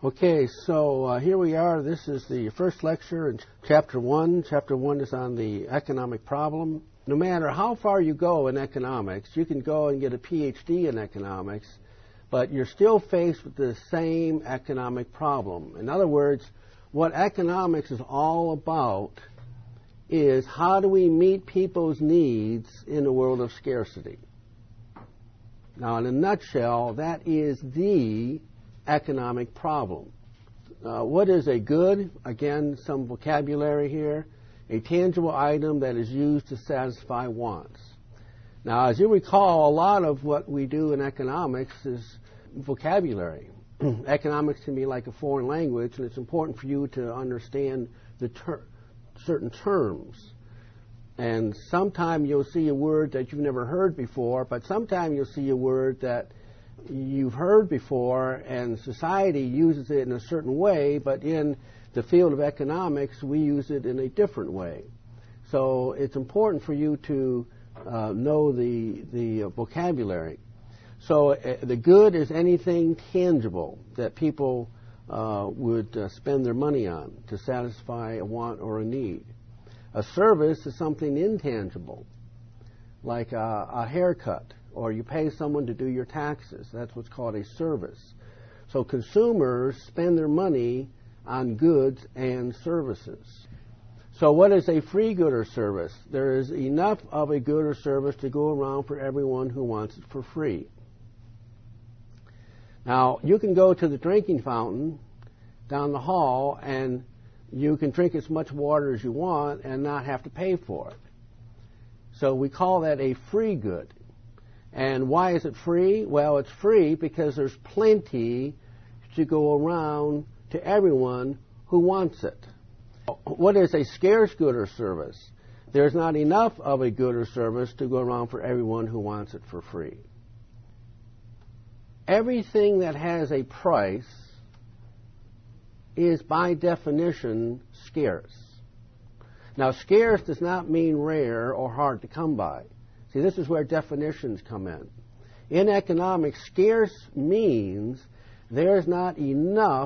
Okay, so here we are. This is the first lecture in Chapter 1. Chapter 1 is on the economic problem. No matter how far you go in economics, you can go and get a PhD in economics, but you're still faced with the same economic problem. In other words, what economics is all about is how do we meet people's needs in a world of scarcity. Now, in a nutshell, that is the economic problem. What is a good? Again, some vocabulary here. A tangible item that is used to satisfy wants. Now, as you recall, a lot of what we do in economics is vocabulary. Economics can be like a foreign language, and it's important for you to understand the certain terms. And sometime you'll see a word that you've never heard before, but sometime you'll see a word that you've heard before, and society uses it in a certain way, but in the field of economics, we use it in a different way. So it's important for you to know the vocabulary. So the good is anything tangible that people would spend their money on to satisfy a want or a need. A service is something intangible, like a haircut, or you pay someone to do your taxes. That's what's called a service. So consumers spend their money on goods and services. So what is a free good or service? There is enough of a good or service to go around for everyone who wants it for free. Now, you can go to the drinking fountain down the hall and you can drink as much water as you want and not have to pay for it. So we call that a free good. And why is it free? Well, it's free because there's plenty to go around to everyone who wants it. What is a scarce good or service? There's not enough of a good or service to go around for everyone who wants it for free. Everything that has a price is by definition scarce. Now, scarce does not mean rare or hard to come by. See, this is where definitions come in. In economics, scarce means there's not enough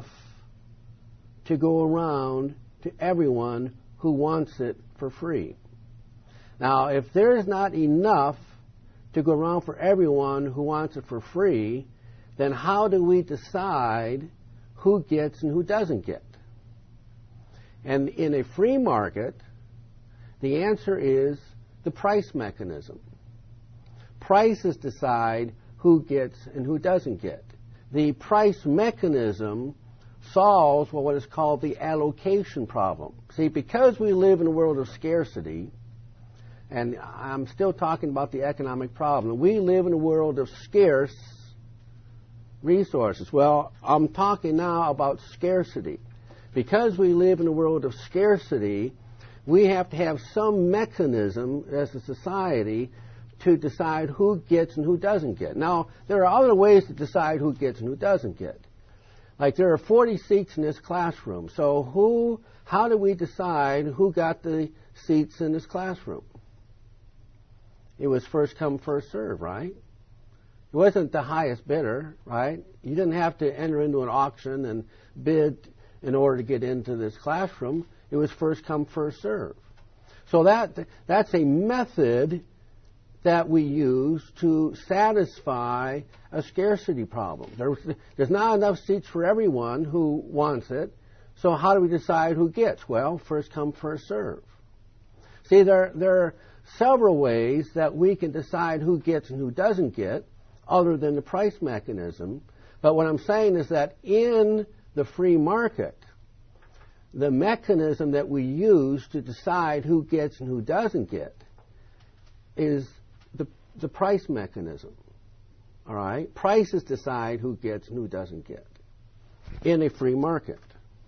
to go around to everyone who wants it for free. Now, if there's not enough to go around for everyone who wants it for free, then how do we decide who gets and who doesn't get? And in a free market, the answer is the price mechanism. Prices decide who gets and who doesn't get. The price mechanism solves what is called the allocation problem. See, because we live in a world of scarcity, and I'm still talking about the economic problem, we live in a world of scarce resources. Well, I'm talking now about scarcity. Because we live in a world of scarcity, we have to have some mechanism as a society to decide who gets and who doesn't get. Now, there are other ways to decide who gets and who doesn't get. Like there are 40 seats in this classroom. So how do we decide who got the seats in this classroom? It was first come, first serve, right? It wasn't the highest bidder, right? You didn't have to enter into an auction and bid in order to get into this classroom. It was first come, first serve. So that's a method that we use to satisfy a scarcity problem. There's not enough seats for everyone who wants it, so how do we decide who gets? Well, first come, first serve. See, there are several ways that we can decide who gets and who doesn't get, other than the price mechanism. But what I'm saying is that in the free market, the mechanism that we use to decide who gets and who doesn't get is the price mechanism. All right? Prices decide who gets and who doesn't get in a free market.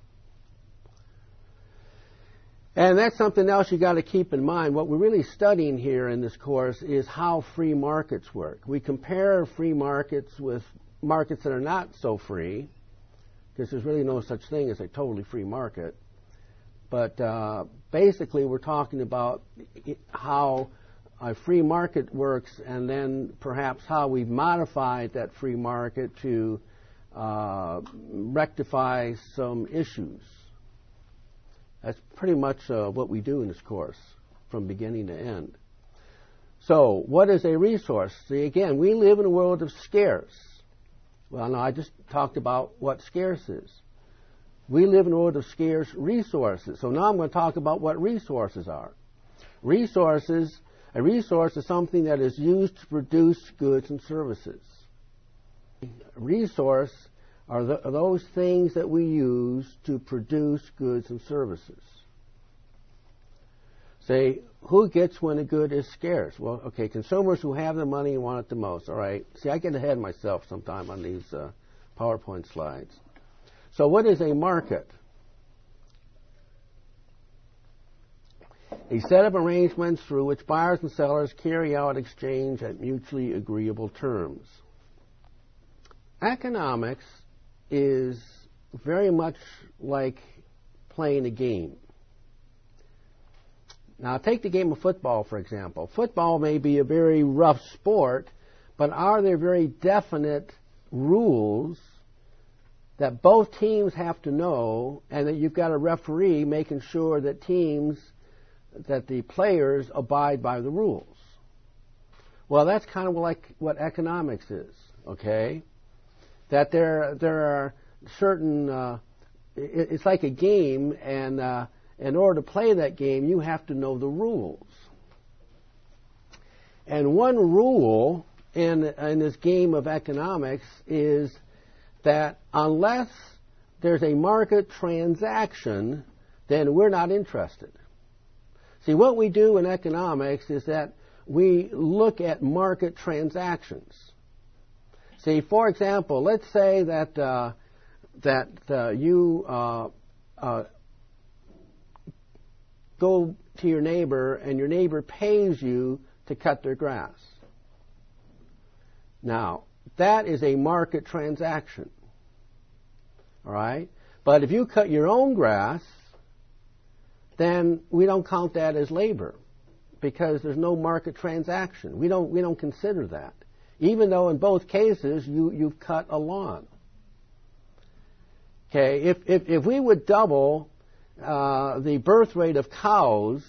And that's something else you got to keep in mind. What we're really studying here in this course is how free markets work. We compare free markets with markets that are not so free, because there's really no such thing as a totally free market. But basically, we're talking about how a free market works, and then perhaps how we've modified that free market to rectify some issues. That's pretty much what we do in this course from beginning to end. So, what is a resource? See, again, we live in a world of scarce. Well, no, I just talked about what scarce is. We live in a world of scarce resources. So now I'm going to talk about what resources are. A resource is something that is used to produce goods and services. A resource are those things that we use to produce goods and services. Say, who gets when a good is scarce? Well, okay, consumers who have the money and want it the most. All right. See, I get ahead of myself sometime on these PowerPoint slides. So what is a market? A set of arrangements through which buyers and sellers carry out exchange at mutually agreeable terms. Economics is very much like playing a game. Now, take the game of football, for example. Football may be a very rough sport, but are there very definite rules that both teams have to know, and that you've got a referee making sure that the players abide by the rules? Well, that's kind of like what economics is, okay? That there are certain, it's like a game, and in order to play that game, you have to know the rules. And one rule in this game of economics is that unless there's a market transaction, then we're not interested. See, what we do in economics is that we look at market transactions. See, for example, let's say that you go to your neighbor and your neighbor pays you to cut their grass. Now, that is a market transaction. All right? But if you cut your own grass, then we don't count that as labor because there's no market transaction. We don't consider that. Even though in both cases you've cut a lawn. Okay, if we would double the birth rate of cows,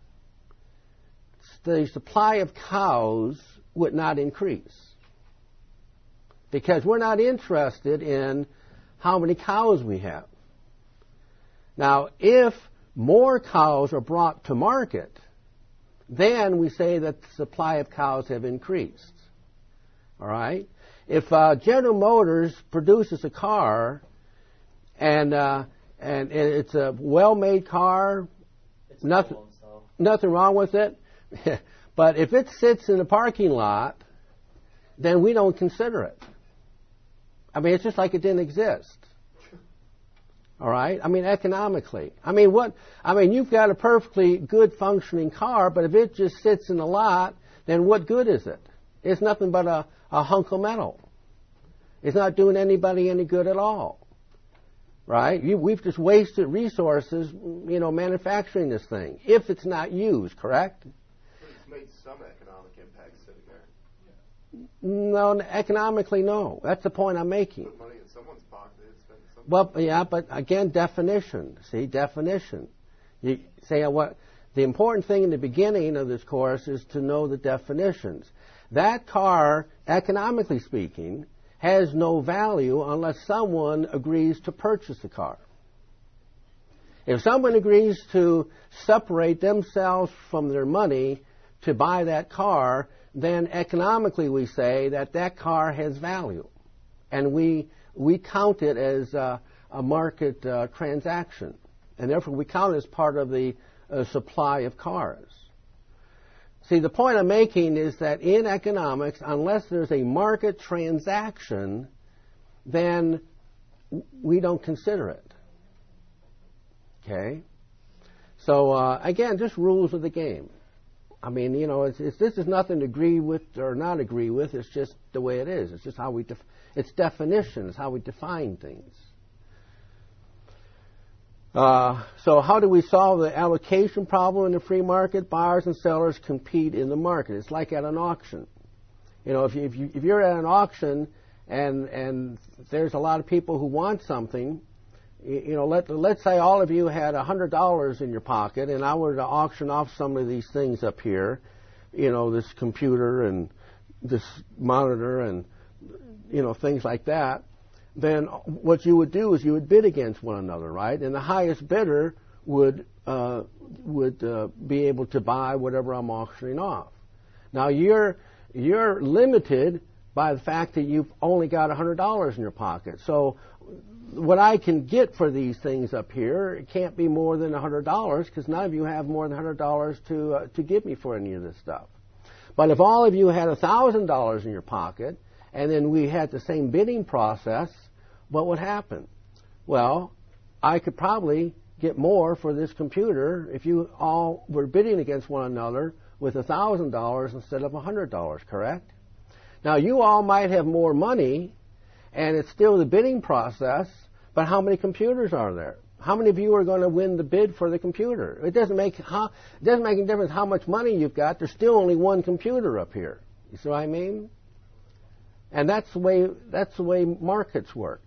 the supply of cows would not increase. Because we're not interested in how many cows we have. Now, if more cows are brought to market, then we say that the supply of cows have increased. All right? If General Motors produces a car and it's a well-made car, nothing wrong with it, but if it sits in a parking lot, then we don't consider it. I mean, it's just like it didn't exist. All right? I mean, economically. I mean, you've got a perfectly good functioning car, but if it just sits in a lot, then what good is it? It's nothing but a hunk of metal. It's not doing anybody any good at all. Right? We've just wasted resources, manufacturing this thing, if it's not used, correct? It's made some economic impact sitting there. No, economically, no. That's the point I'm making. Put money in someone's pocket. Well, yeah, but again, definition. See, definition. You say what the important thing in the beginning of this course is to know the definitions. That car, economically speaking, has no value unless someone agrees to purchase the car. If someone agrees to separate themselves from their money to buy that car, then economically we say that car has value. And we count it as a market transaction. And therefore we count it as part of the supply of cars. See, the point I'm making is that in economics, unless there's a market transaction, then we don't consider it. Okay? So, again, just rules of the game. I mean, this is nothing to agree with or not agree with. It's just the way it is. It's just how it's definitions, how we define things. So how do we solve the allocation problem in the free market? Buyers and sellers compete in the market. It's like at an auction. If you're at an auction and there's a lot of people who want something. You know, let's say all of you had $100 in your pocket, and I were to auction off some of these things up here, you know, this computer and this monitor and, you know, things like that. Then what you would do is you would bid against one another, right? And the highest bidder would be able to buy whatever I'm auctioning off. Now you're limited by the fact that you've only got $100 in your pocket. So what I can get for these things up here, it can't be more than $100 because none of you have more than $100 to give me for any of this stuff. But if all of you had $1,000 in your pocket, and then we had the same bidding process, what would happen? Well, I could probably get more for this computer if you all were bidding against one another with $1,000 instead of $100, correct? Now, you all might have more money, and it's still the bidding process, but how many computers are there? How many of you are going to win the bid for the computer? It doesn't make any difference how much money you've got. There's still only one computer up here. You see what I mean? And that's the way markets work.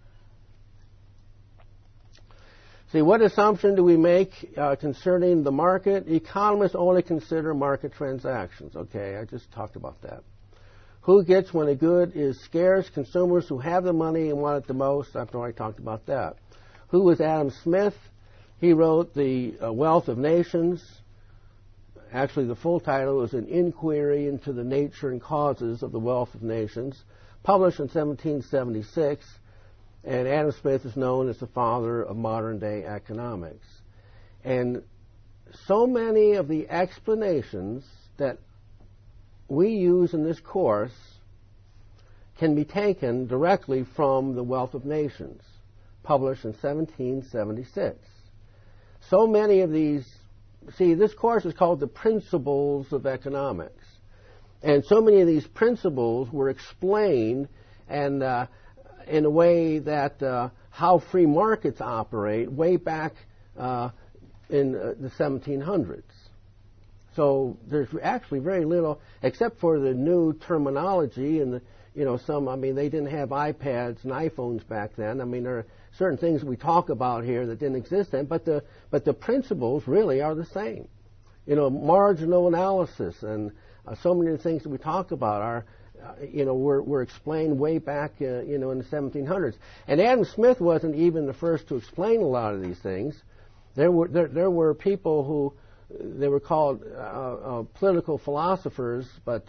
See, what assumption do we make concerning the market? Economists only consider market transactions. Okay, I just talked about that. Who gets when a good is scarce? Consumers who have the money and want it the most. I've already talked about that. Who was Adam Smith? He wrote The Wealth of Nations. Actually, the full title is An Inquiry into the Nature and Causes of the Wealth of Nations, published in 1776. And Adam Smith is known as the father of modern-day economics. And so many of the explanations that we use in this course can be taken directly from The Wealth of Nations, published in 1776. So many of these, see, this course is called The Principles of Economics. And so many of these principles were explained and in a way that how free markets operate way back in the 1700s. So there's actually very little, except for the new terminology and they didn't have iPads and iPhones back then. I mean, there are certain things we talk about here that didn't exist then, but the principles really are the same. You know, marginal analysis and so many of the things that we talk about are, were explained way back, in the 1700s. And Adam Smith wasn't even the first to explain a lot of these things. There were people who they were called political philosophers, but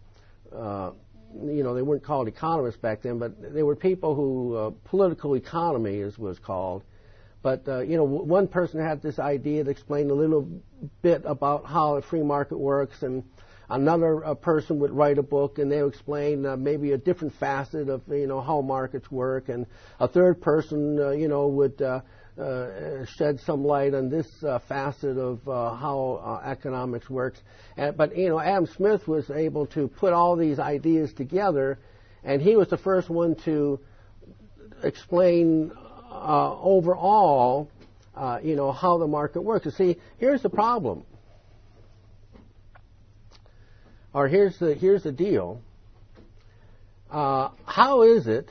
they weren't called economists back then. But they were people who political economy was called. But one person had this idea to explain a little bit about how a free market works, and another person would write a book and they would explain maybe a different facet of how markets work, and a third person would shed some light on this facet of how economics works. But Adam Smith was able to put all these ideas together, and he was the first one to explain overall how the market works. You see, here's the problem. Or here's the deal. How is it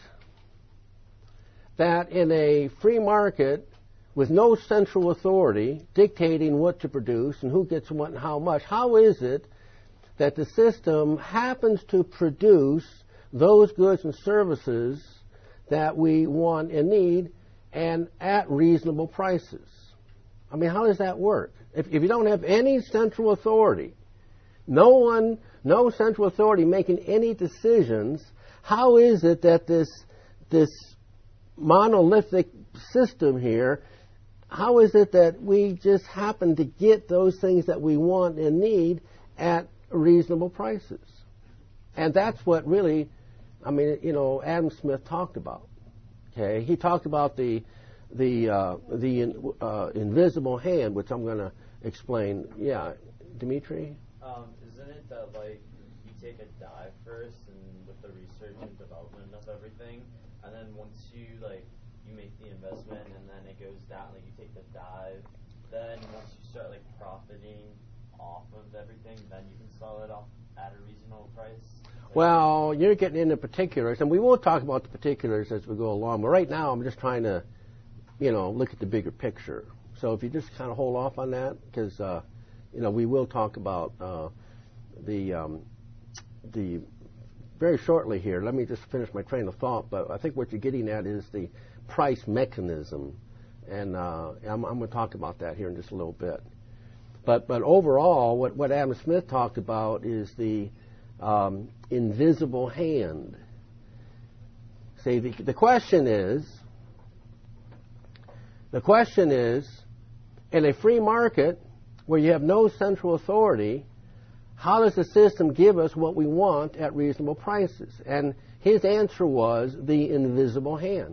that in a free market with no central authority dictating what to produce and who gets what and how much, how is it that the system happens to produce those goods and services that we want and need and at reasonable prices? I mean, how does that work? If you don't have any central authority, no central authority making any decisions, how is it that this monolithic system here, how is it that we just happen to get those things that we want and need at reasonable prices? And that's what really, Adam Smith talked about. Okay, he talked about the invisible hand, which I'm going to explain. Yeah, Dimitri? Isn't it that, you take a dive first and with the research and development of everything, and then once you make the investment and then it goes down, you take the dive, then once you start, profiting off of everything, then you can sell it off at a reasonable price? Well, you're getting into particulars, and we will talk about the particulars as we go along. But right now, I'm just trying to, look at the bigger picture. So if you just kind of hold off on that, because we will talk about the very shortly here. Let me just finish my train of thought. But I think what you're getting at is the price mechanism, and I'm going to talk about that here in just a little bit. But overall, what Adam Smith talked about is the invisible hand. See, the question is, in a free market where you have no central authority, how does the system give us what we want at reasonable prices? And his answer was the invisible hand.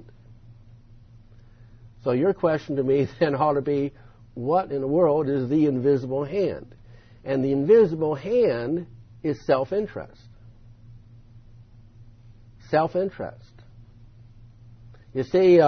So your question to me then ought to be, what in the world is the invisible hand? And the invisible hand is self-interest. Self-interest. You see,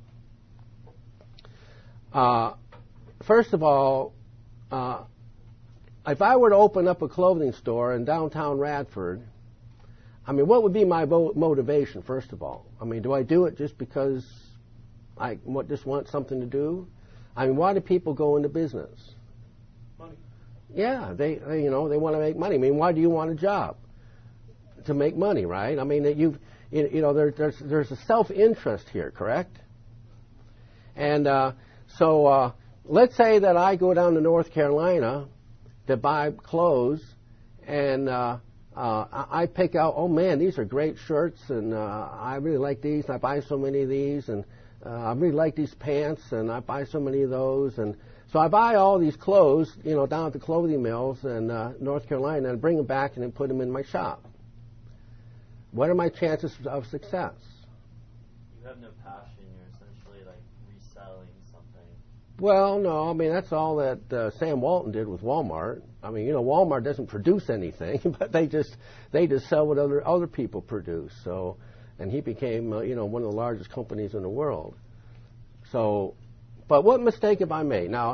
first of all, if I were to open up a clothing store in downtown Radford, what would be my motivation, first of all? Do I do it just because I just want something to do? Why do people go into business? Money. Yeah, they want to make money. Why do you want a job? To make money, right? There's a self-interest here, correct? And so let's say that I go down to North Carolina to buy clothes, and I pick out, oh man, these are great shirts, and I really like these, and I buy so many of these, and I really like these pants, and I buy so many of those, and so I buy all these clothes, down at the clothing mills in North Carolina, and bring them back and then put them in my shop. What are my chances of success? You have no passion. You're essentially like reselling something. Well, no, that's all that Sam Walton did with Walmart. Walmart doesn't produce anything, but they just sell what other people produce. So, and he became one of the largest companies in the world. So, but what mistake have I made? Now,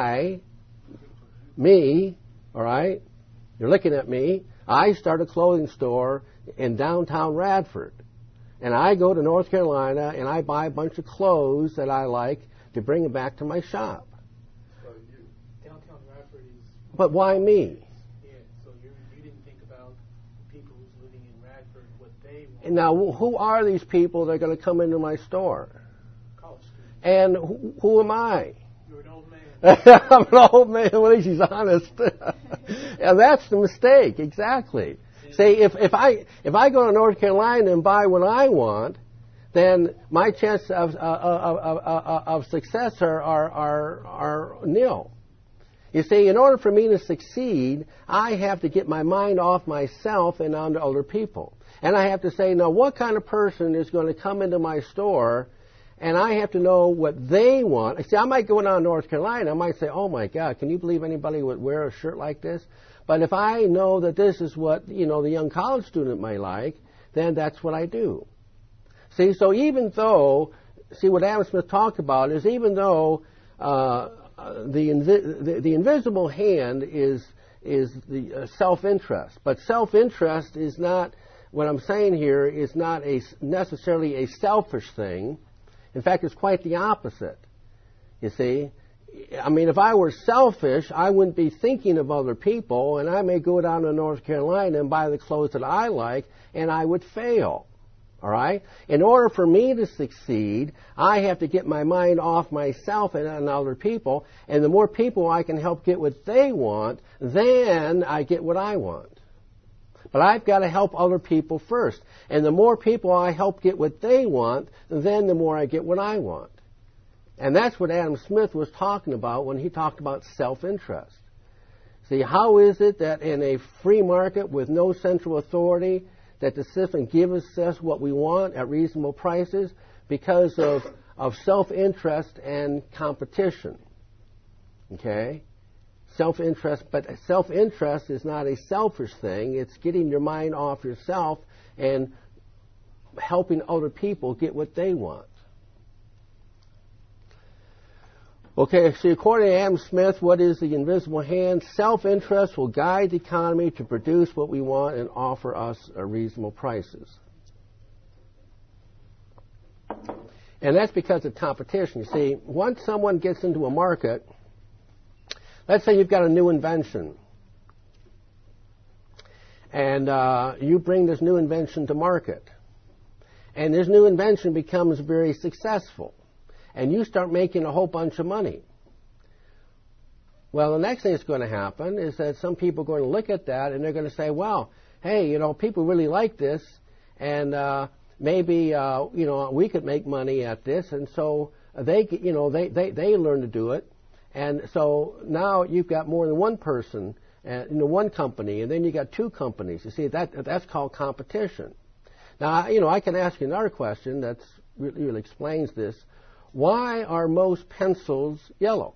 me, all right, you're looking at me. I start a clothing store in downtown Radford, and I go to North Carolina and I buy a bunch of clothes that I like to bring them back to my shop. So downtown Radford is. But why me? Yeah, so you didn't think about the people who's living in Radford, what they want. And now, who are these people that are going to come into my store? College students. And who am I? You're an old man. I'm an old man. Well, at least he's honest. And that's the mistake, exactly. See, if I go to North Carolina and buy what I want, then my chances of success are nil. You see, in order for me to succeed, I have to get my mind off myself and onto other people. And I have to say, now, what kind of person is going to come into my store? And I have to know what they want. See, I might go down to North Carolina. I might say, oh, my God, can you believe anybody would wear a shirt like this? But if I know that this is what, the young college student may like, then that's what I do. See, so even though, what Adam Smith talked about is even though the invisible hand is the self-interest, but self-interest is not, what I'm saying here, is not necessarily a selfish thing. In fact, it's quite the opposite, you see. If I were selfish, I wouldn't be thinking of other people, and I may go down to North Carolina and buy the clothes that I like, and I would fail. All right? In order for me to succeed, I have to get my mind off myself and on other people, and the more people I can help get what they want, then I get what I want. But I've got to help other people first. And the more people I help get what they want, then the more I get what I want. And that's what Adam Smith was talking about when he talked about self-interest. See, how is it that in a free market with no central authority, that the system gives us what we want at reasonable prices? Because of self-interest and competition. Okay? Self-interest, but self-interest is not a selfish thing. It's getting your mind off yourself and helping other people get what they want. Okay, so according to Adam Smith, what is the invisible hand? Self-interest will guide the economy to produce what we want and offer us reasonable prices. And that's because of competition. You see, once someone gets into a market, let's say you've got a new invention, and you bring this new invention to market, and this new invention becomes very successful, and you start making a whole bunch of money. Well, the next thing that's going to happen is that some people are going to look at that and they're going to say, well, hey, people really like this, and maybe we could make money at this, and so they learn to do it, and so now you've got more than one person, one company, and then you got two companies. You see, that's called competition. Now, I can ask you another question that really explains this. Why are most pencils yellow?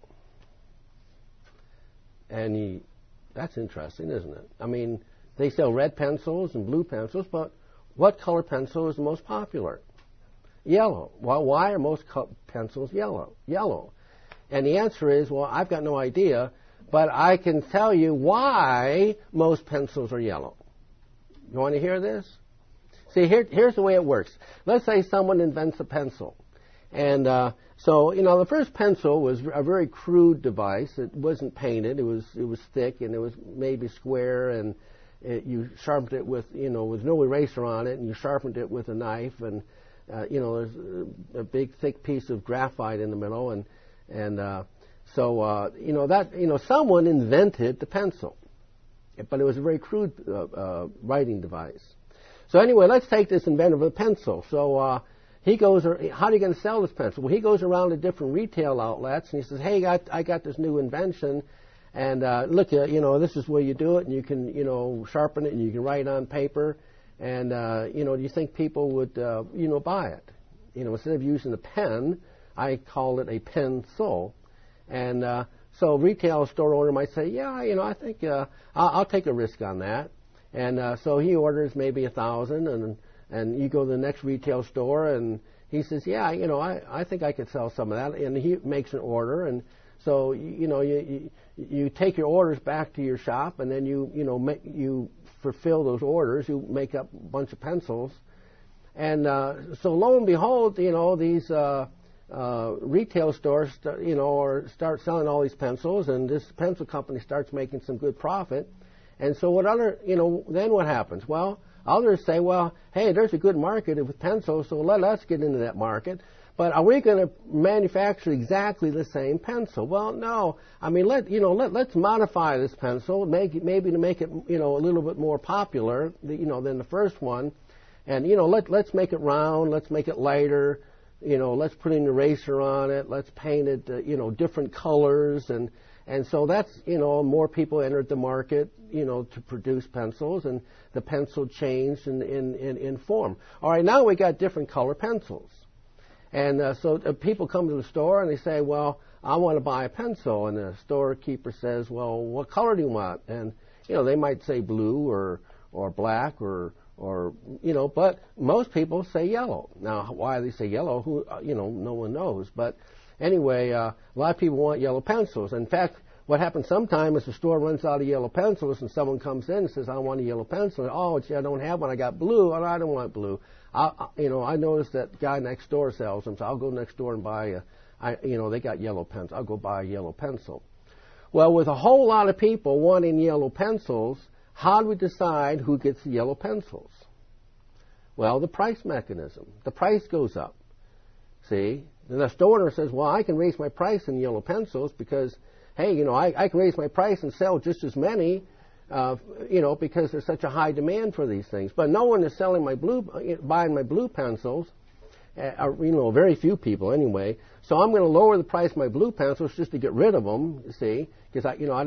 And that's interesting, isn't it? I mean, they sell red pencils and blue pencils, but what color pencil is the most popular? Yellow. Well, why are most pencils yellow? Yellow. And the answer is, well, I've got no idea, but I can tell you why most pencils are yellow. You want to hear this? See, here's the way it works. Let's say someone invents a pencil. And so the first pencil was a very crude device. It wasn't painted. It was thick, and it was maybe square, and you sharpened it with with no eraser on it, and you sharpened it with a knife, and there's a big thick piece of graphite in the middle, and someone invented the pencil, but it was a very crude writing device. So anyway, let's take this inventor of a pencil. So he goes, how are you going to sell this pencil? Well, he goes around to different retail outlets, and he says, hey, I got this new invention, and look, this is where you do it, and you can, sharpen it, and you can write on paper, and, do you think people would, buy it? Instead of using a pen, I call it a pencil. And so a retail store owner might say, yeah, I think I'll take a risk on that. And so he orders maybe 1,000, and you go to the next retail store, and he says, yeah, I think I could sell some of that. And he makes an order, and so you take your orders back to your shop, and then you fulfill those orders. You make up a bunch of pencils, and so lo and behold, these retail stores start selling all these pencils, and this pencil company starts making some good profit. And so then what happens? Well, others say, well, hey, there's a good market with pencils, so let us get into that market. But are we going to manufacture exactly the same pencil? Well, no. I mean, let's modify this pencil, maybe to make it, a little bit more popular, than the first one. And, let's make it round, let's make it lighter, let's put an eraser on it, let's paint it, different colors, and so that's, more people entered the market, to produce pencils, and the pencil changed in form. All right, now we got different color pencils. And so people come to the store and they say, well, I want to buy a pencil. And the storekeeper says, well, what color do you want? And, they might say blue or black or but most people say yellow. Now, why they say yellow, no one knows. But anyway, a lot of people want yellow pencils. In fact, what happens sometimes is the store runs out of yellow pencils, and someone comes in and says, I want a yellow pencil. And, oh, gee, I don't have one. I got blue. Oh, I don't want blue. I noticed that guy next door sells them, so I'll go next door and buy they got yellow pens. I'll go buy a yellow pencil. Well, with a whole lot of people wanting yellow pencils, how do we decide who gets the yellow pencils? Well, the price mechanism. The price goes up. See? And the store owner says, well, I can raise my price in yellow pencils because, hey, I can raise my price and sell just as many, because there's such a high demand for these things. But no one is selling buying my blue pencils, very few people anyway. So I'm going to lower the price of my blue pencils just to get rid of them, you see, because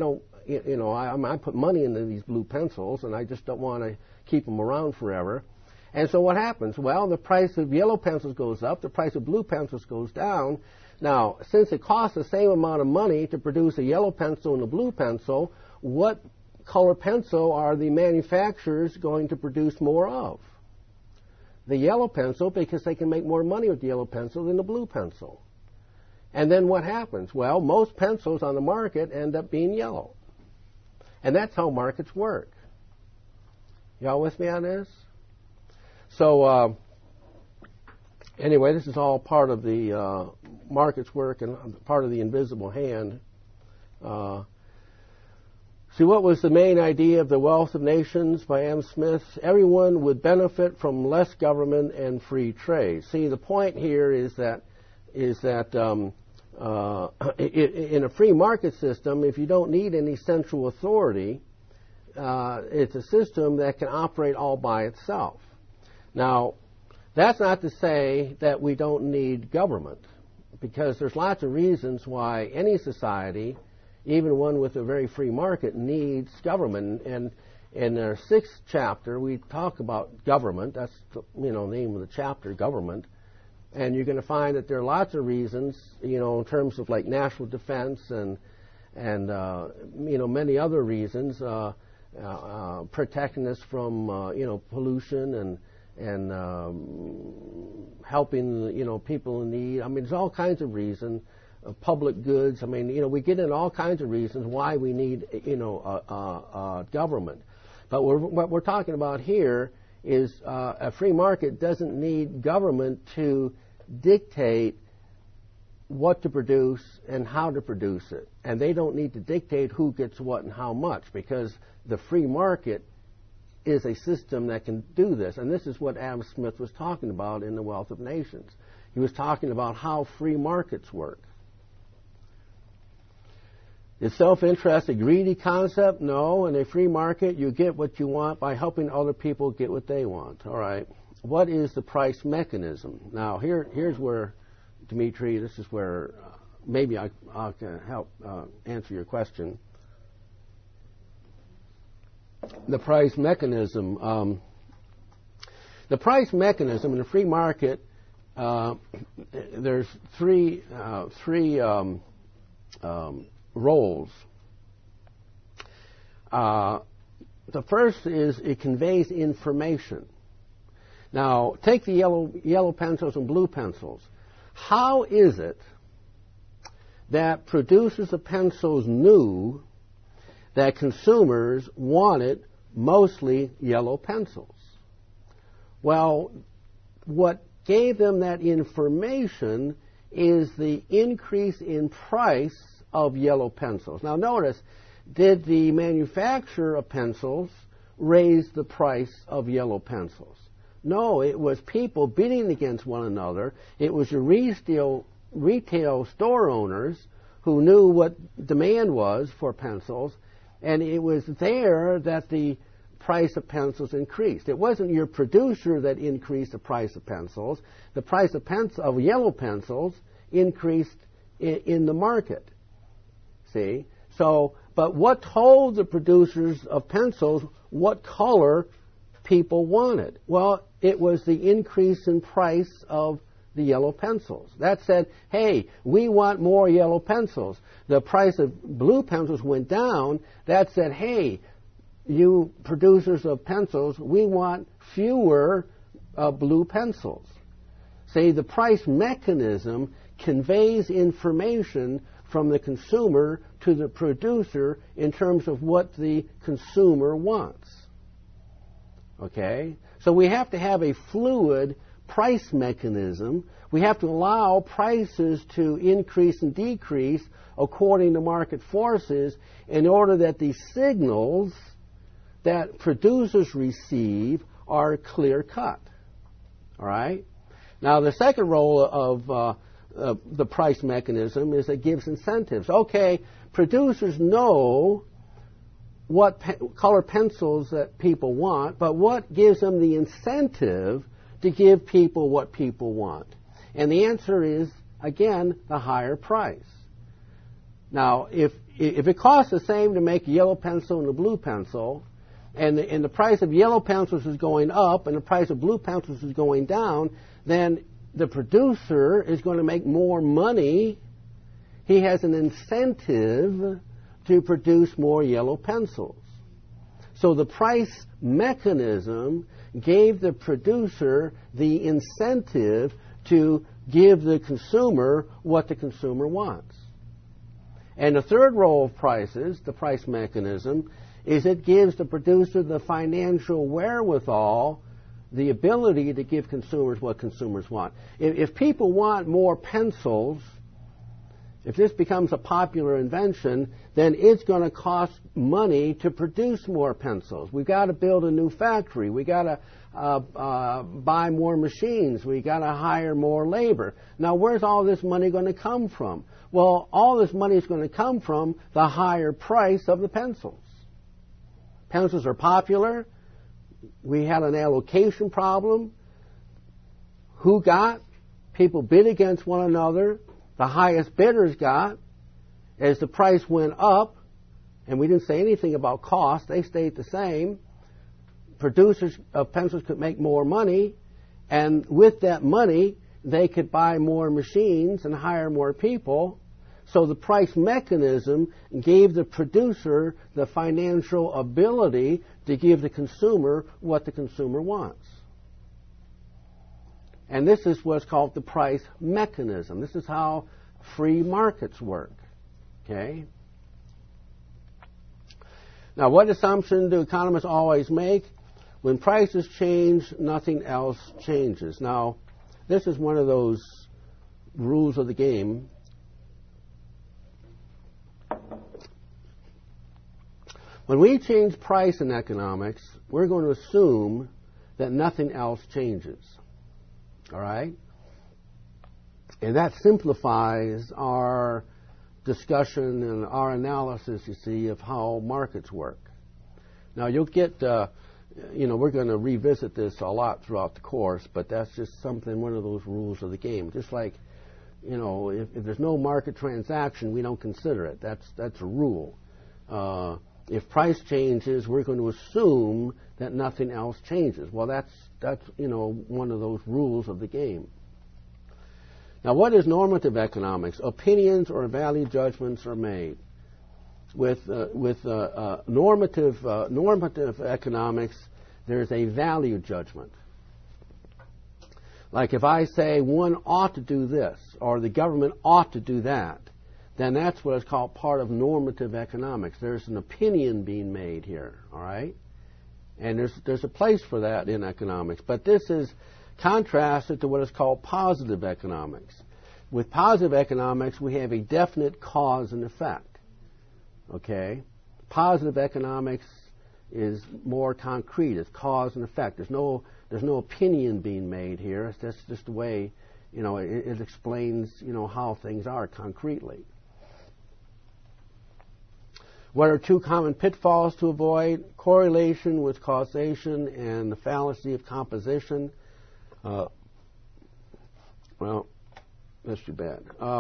I put money into these blue pencils, and I just don't want to keep them around forever. And so what happens? Well, the price of yellow pencils goes up, the price of blue pencils goes down. Now, since it costs the same amount of money to produce a yellow pencil and a blue pencil, what color pencil are the manufacturers going to produce more of? The yellow pencil, because they can make more money with the yellow pencil than the blue pencil. And then what happens? Well, most pencils on the market end up being yellow. And that's how markets work. Y'all with me on this? So, anyway, this is all part of the markets work and part of the invisible hand. See, what was the main idea of The Wealth of Nations by M. Smith? Everyone would benefit from less government and free trade. See, the point here is that in a free market system, if you don't need any central authority, it's a system that can operate all by itself. Now, that's not to say that we don't need government, because there's lots of reasons why any society, even one with a very free market, needs government. And in our 6th chapter, we talk about government. That's the name of the chapter, government. And you're going to find that there are lots of reasons, in terms of like national defense and many other reasons, protecting us from pollution and helping people in need. I mean, there's all kinds of reasons. Public goods. I mean, we get into all kinds of reasons why we need, government. But what we're talking about here is a free market doesn't need government to dictate what to produce and how to produce it. And they don't need to dictate who gets what and how much, because the free market is a system that can do this. And this is what Adam Smith was talking about in The Wealth of Nations. He was talking about how free markets work. Is self-interest a greedy concept? No. In a free market, you get what you want by helping other people get what they want. All right. What is the price mechanism? Now, here's where, Dimitri, this is where maybe I can help answer your question. The price mechanism. The price mechanism in a free market, there's three roles. The first is it conveys information. Now, take the yellow pencils and blue pencils. How is it that producers of pencils knew that consumers wanted mostly yellow pencils? Well, what gave them that information is the increase in price of yellow pencils. Now notice, did the manufacturer of pencils raise the price of yellow pencils? No, it was people bidding against one another. It was the retail store owners who knew what demand was for pencils, and it was there that the price of pencils increased. It wasn't your producer that increased the price of pencils. The price of yellow pencils increased in the market. See? So, but what told the producers of pencils what color people wanted? Well, it was the increase in price of the yellow pencils. That said, hey, we want more yellow pencils. The price of blue pencils went down. That said, hey, you producers of pencils, we want fewer blue pencils. See, the price mechanism conveys information from the consumer to the producer in terms of what the consumer wants. Okay? So we have to have a fluid price mechanism. We have to allow prices to increase and decrease according to market forces in order that the signals that producers receive are clear-cut. All right? Now, the second role of the price mechanism is it gives incentives. Okay, producers know what color pencils that people want, but what gives them the incentive to give people what people want? And the answer is, again, the higher price. Now, if it costs the same to make a yellow pencil and a blue pencil, and the price of yellow pencils is going up and the price of blue pencils is going down, then the producer is going to make more money. He has an incentive to produce more yellow pencils. So the price mechanism gave the producer the incentive to give the consumer what the consumer wants. And the third role of prices, the price mechanism, is it gives the producer the financial wherewithal, the ability to give consumers what consumers want. If people want more pencils, if this becomes a popular invention, then it's going to cost money to produce more pencils. We've got to build a new factory. We've got to buy more machines. We've got to hire more labor. Now, where's all this money going to come from? Well, all this money is going to come from the higher price of the pencils. Pencils are popular. We had an allocation problem. Who got? People bid against one another. The highest bidders got. As the price went up, and we didn't say anything about cost, they stayed the same. Producers of pencils could make more money, and with that money, they could buy more machines and hire more people. So the price mechanism gave the producer the financial ability to give the consumer what the consumer wants. And this is what's called the price mechanism. This is how free markets work. Okay? Now, what assumption do economists always make? When prices change, nothing else changes. Now, this is one of those rules of the game. When we change price in economics, we're going to assume that nothing else changes. All right? And that simplifies our discussion and our analysis, you see, of how markets work. Now, you'll get, we're going to revisit this a lot throughout the course, but that's just something, one of those rules of the game. Just like, if there's no market transaction, we don't consider it. That's a rule. If price changes, we're going to assume that nothing else changes. Well, that's one of those rules of the game. Now, what is normative economics? Opinions or value judgments are made. With normative economics, there's a value judgment. Like if I say one ought to do this or the government ought to do that, then that's what is called part of normative economics. There's an opinion being made here, all right? And there's a place for that in economics. But this is contrasted to what is called positive economics. With positive economics, we have a definite cause and effect, okay? Positive economics is more concrete. It's cause and effect. There's no opinion being made here. That's just the way, it explains, how things are concretely. What are two common pitfalls to avoid? Correlation with causation and the fallacy of composition. That's too bad.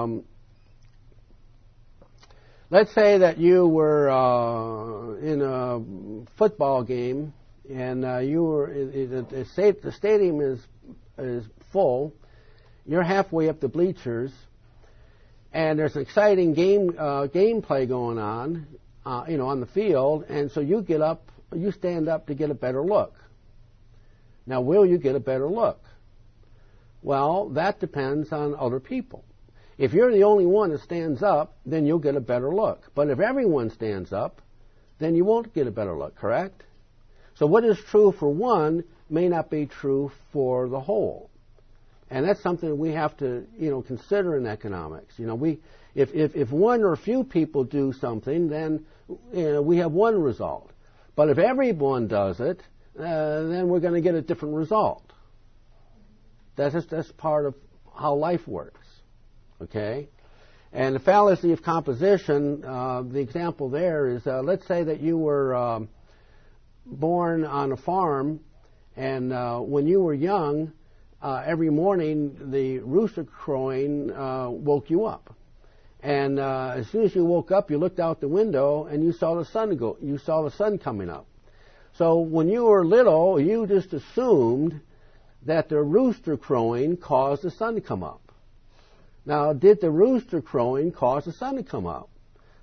Let's say that you were in a football game and you were the stadium is full. You're halfway up the bleachers, and there's an exciting gameplay going on. On the field, and so you stand up to get a better look. Now, will you get a better look? Well, that depends on other people. If you're the only one that stands up, then you'll get a better look. But if everyone stands up, then you won't get a better look, correct? So what is true for one may not be true for the whole. And that's something we have to, consider in economics. If one or a few people do something, then we have one result. But if everyone does it, then we're going to get a different result. That's part of how life works. Okay? And the fallacy of composition, the example there is, let's say that you were born on a farm, and when you were young, every morning the rooster crowing woke you up. And as soon as you woke up, you looked out the window and you saw the sun coming up. So when you were little, you just assumed that the rooster crowing caused the sun to come up. Now, did the rooster crowing cause the sun to come up?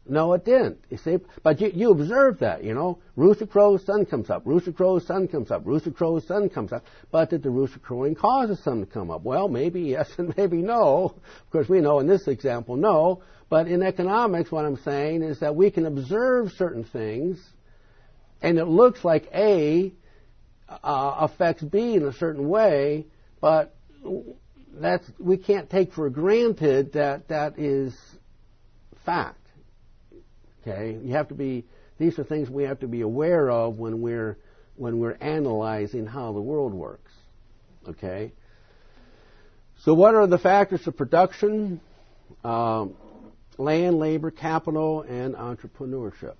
No, it didn't. You see, but you observe that, you know. Rooster crows, sun comes up. Rooster crows, sun comes up. Rooster crows, sun comes up. But did the rooster crowing cause the sun to come up? Well, maybe yes and maybe no. Of course, we know in this example, no. But in economics, what I'm saying is that we can observe certain things, and it looks like A affects B in a certain way, but we can't take for granted that that is fact. Okay, these are things we have to be aware of when we're analyzing how the world works. Okay. So what are the factors of production? Land, labor, capital, and entrepreneurship.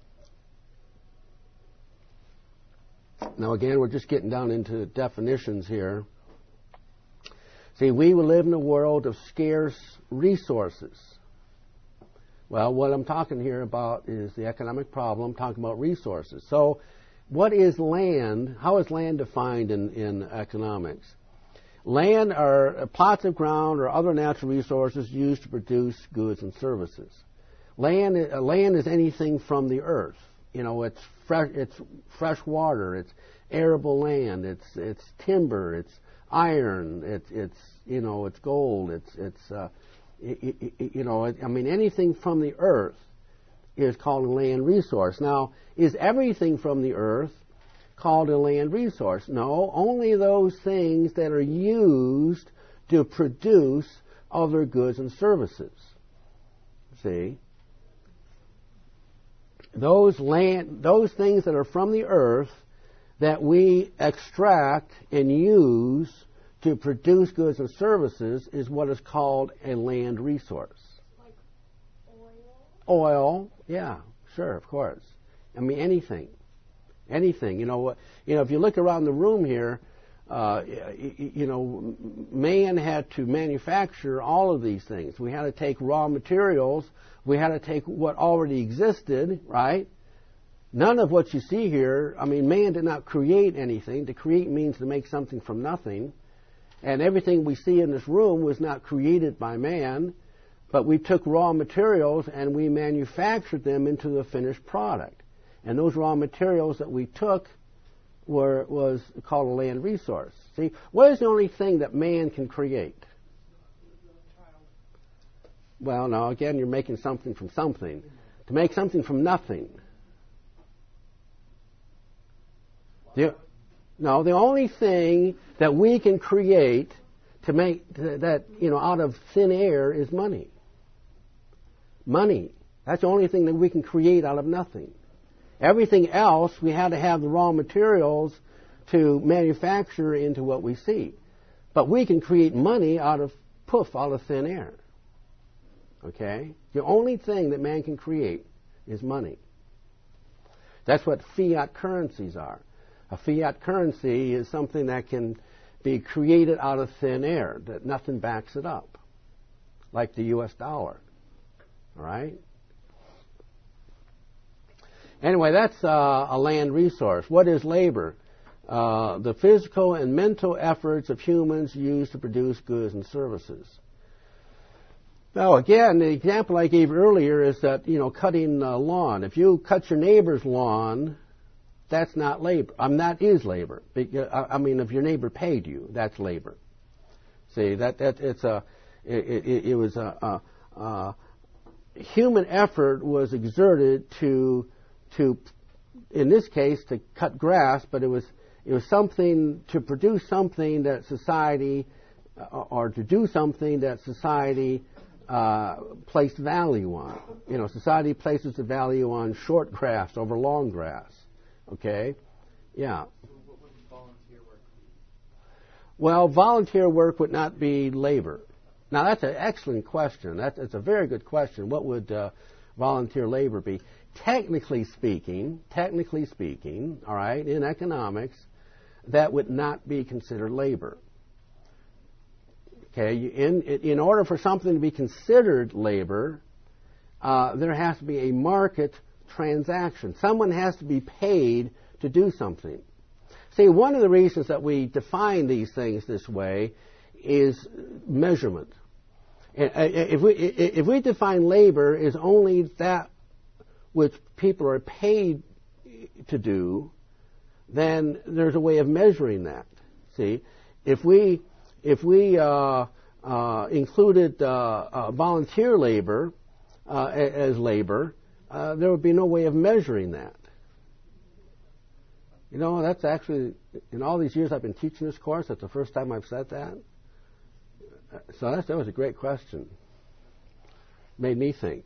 Now again, we're just getting down into definitions here. See, we will live in a world of scarce resources. Well, what I'm talking here about is the economic problem. I'm talking about resources. So, what is land? How is land defined in economics? Land are plots of ground or other natural resources used to produce goods and services. Land is anything from the earth. You know, it's fresh water, it's arable land, it's timber, it's iron, it's gold, anything from the earth is called a land resource. Now, is everything from the earth called a land resource? No, only those things that are used to produce other goods and services. See? Those things that are from the earth that we extract and use to produce goods and services is what is called a land resource. Like oil? Oil, yeah, sure, of course. I mean, anything. You know, if you look around the room here, man had to manufacture all of these things. We had to take raw materials. We had to take what already existed, right? None of what you see here, I mean, man did not create anything. To create means to make something from nothing. And everything we see in this room was not created by man, but we took raw materials and we manufactured them into the finished product. And those raw materials that we took was called a land resource. See, what is the only thing that man can create? Well, no, again, you're making something from something. To make something from nothing. The only thing that we can create to make that, out of thin air is money. Money. That's the only thing that we can create out of nothing. Everything else, we had to have the raw materials to manufacture into what we see. But we can create money out of thin air. Okay? The only thing that man can create is money. That's what fiat currencies are. A fiat currency is something that can be created out of thin air, that nothing backs it up, like the U.S. dollar. All right? Anyway, that's a land resource. What is labor? The physical and mental efforts of humans used to produce goods and services. Now, again, the example I gave earlier is that, cutting lawn. If you cut your neighbor's lawn, that's not labor. That is labor. If your neighbor paid you, that's labor. See, human effort was exerted to, in this case, to cut grass, but it was something to produce something that society, or to do something that society placed value on. Society places the value on short grass over long grass. Okay? Yeah. So what would volunteer work be? Well, volunteer work would not be labor. Now, that's an excellent question. That's a very good question. What would volunteer labor be? Technically speaking, all right, in economics, that would not be considered labor. Okay? In order for something to be considered labor, there has to be a market transaction. Someone has to be paid to do something. See, one of the reasons that we define these things this way is measurement. If we define labor as only that which people are paid to do, then there's a way of measuring that. See, if we included volunteer labor as labor, there would be no way of measuring that. You know, that's actually, in all these years I've been teaching this course, that's the first time I've said that. So that was a great question. Made me think.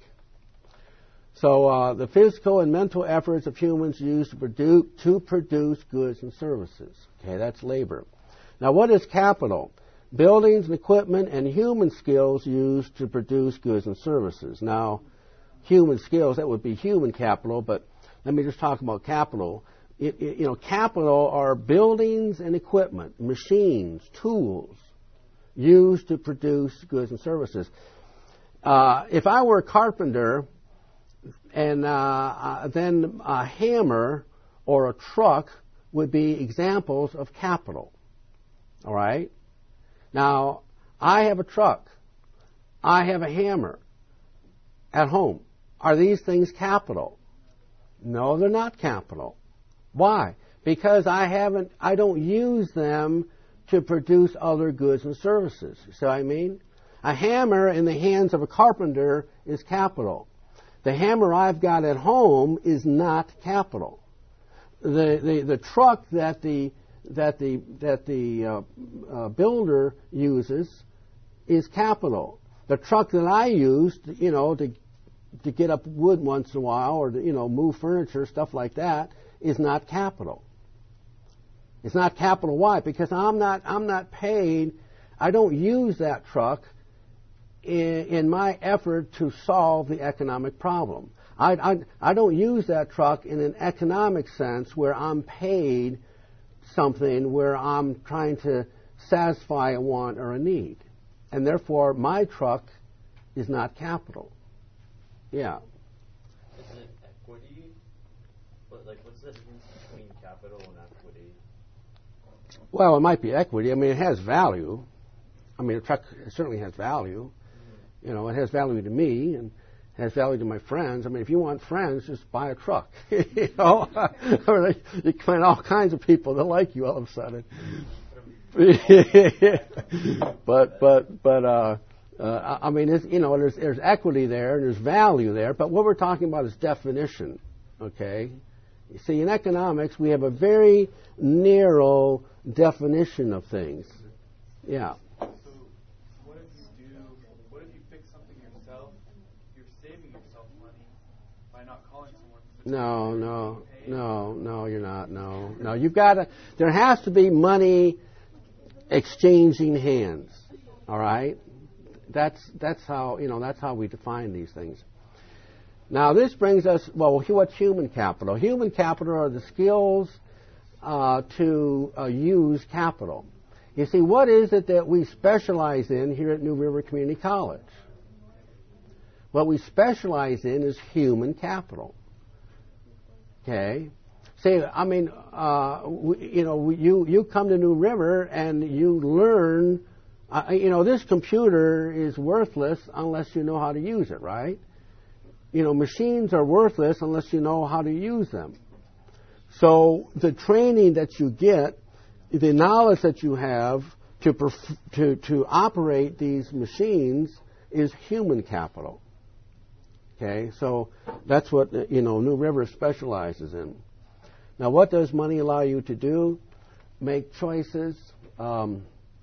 So the physical and mental efforts of humans used to produce goods and services. Okay, that's labor. Now, what is capital? Buildings and equipment and human skills used to produce goods and services. Now, human skills, that would be human capital, but let me just talk about capital. Capital are buildings and equipment, machines, tools used to produce goods and services. If I were a carpenter, and then a hammer or a truck would be examples of capital. All right? Now, I have a truck. I have a hammer at home. Are these things capital? No, they're not capital. Why? Because I don't use them to produce other goods and services. See what I mean? A hammer in the hands of a carpenter is capital. The hammer I've got at home is not capital. The truck that the builder uses is capital. The truck that I use, to get up wood once in a while, or to, move furniture, stuff like that, is not capital. It's not capital. Why? Because I'm not paid. I don't use that truck in my effort to solve the economic problem. I don't use that truck in an economic sense where I'm paid something, where I'm trying to satisfy a want or a need. And therefore, my truck is not capital. Yeah. Is it equity? What's the difference between capital and equity? Well, it might be equity. I mean, it has value. I mean, a truck certainly has value. It has value to me and has value to my friends. I mean, if you want friends, just buy a truck. You find all kinds of people that like you all of a sudden. I mean, there's equity there and there's value there. But what we're talking about is definition. Okay. You see, in economics, we have a very narrow definition of things. Yeah. No, you're not. No, you've got to. There has to be money exchanging hands. All right, that's how that's how we define these things. Now this brings us. Well, what's human capital? Human capital are the skills to use capital. You see, what is it that we specialize in here at New River Community College? What we specialize in is human capital. Okay. Say, I mean, you come to New River and you learn, this computer is worthless unless you know how to use it, right? Machines are worthless unless you know how to use them. So the training that you get, the knowledge that you have to operate these machines is human capital. Okay, so that's what New River specializes in. Now, what does money allow you to do? Make choices. Some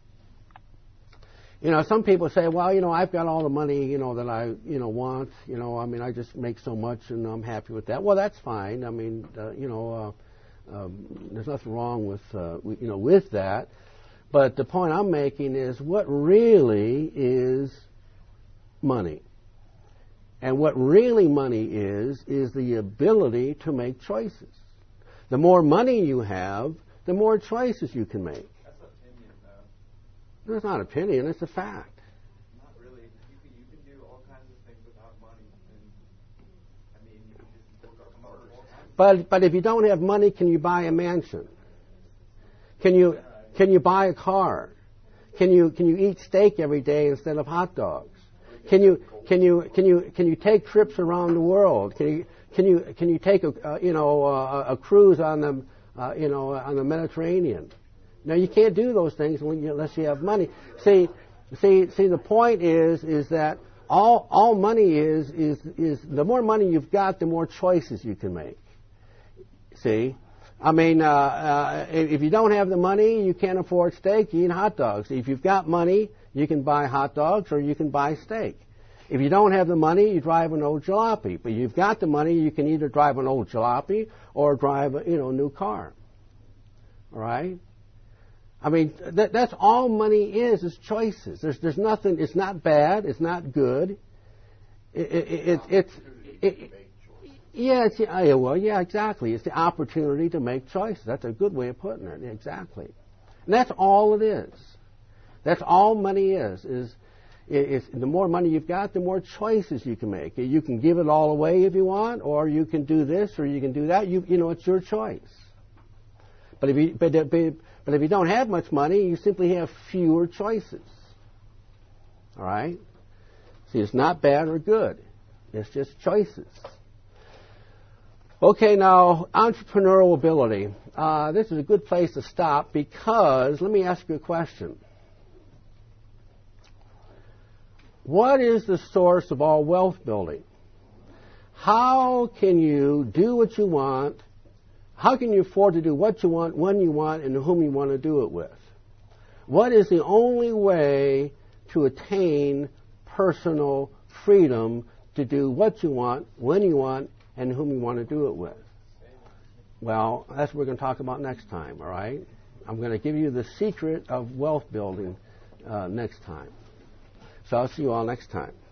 people say, well, I've got all the money, that I, want. I mean, I just make so much, and I'm happy with that. Well, that's fine. I mean, there's nothing wrong with, with that. But the point I'm making is, what really is money? And what really money is the ability to make choices. The more money you have, the more choices you can make. That's opinion, though. It's not opinion, it's a fact. Not really. You can do all kinds of things without money. And, you can just work hard. But if you don't have money, can you buy a mansion? Can you buy a car? Can you eat steak every day instead of hot dogs? Can you take trips around the world? Can can you take a cruise on the on the Mediterranean? Now you can't do those things unless you have money. See, the point is that all money is the more money you've got, the more choices you can make. See, I mean, if you don't have the money, you can't afford steak, you eat hot dogs. If you've got money, you can buy hot dogs or you can buy steak. If you don't have the money, you drive an old jalopy. But you've got the money, you can either drive an old jalopy or drive a new car. All right? I mean, that's all money is choices. There's nothing. It's not bad. It's not good. Yeah, exactly. It's the opportunity to make choices. That's a good way of putting it. Exactly. And that's all it is. That's all money is the more money you've got, the more choices you can make. You can give it all away if you want, or you can do this, or you can do that. It's your choice. But if you don't have much money, you simply have fewer choices. All right? See, it's not bad or good. It's just choices. Okay, now, entrepreneurial ability. This is a good place to stop because, let me ask you a question. What is the source of all wealth building? How can you do what you want? How can you afford to do what you want, when you want, and whom you want to do it with? What is the only way to attain personal freedom to do what you want, when you want, and whom you want to do it with? Well, that's what we're going to talk about next time, all right? I'm going to give you the secret of wealth building next time. So I'll see you all next time.